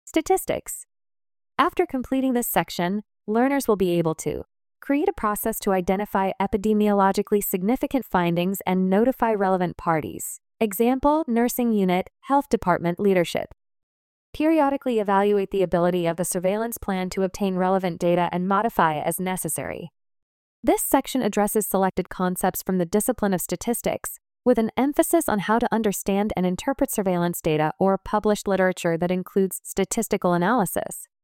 Statistics. After completing this section, learners will be able to create a process to identify epidemiologically significant findings and notify relevant parties. Example, nursing unit, health department leadership. Periodically evaluate the ability of the surveillance plan to obtain relevant data and modify it as necessary. This section addresses selected concepts from the discipline of statistics, with an emphasis on how to understand and interpret surveillance data or published literature that includes statistical analysis.